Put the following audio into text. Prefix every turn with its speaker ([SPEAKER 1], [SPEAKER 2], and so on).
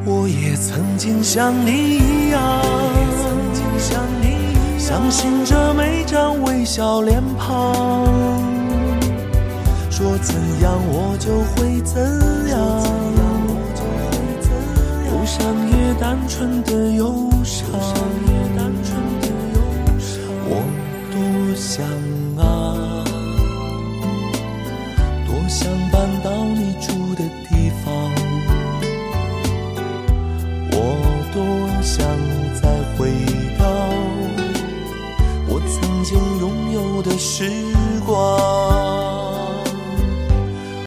[SPEAKER 1] 我也曾经像你一样，相信着每张微笑脸庞，说怎样我就会怎样，忧伤也单纯的忧伤，我多想啊，多想搬到你住的地方，我多想再回到我曾经拥有的时光。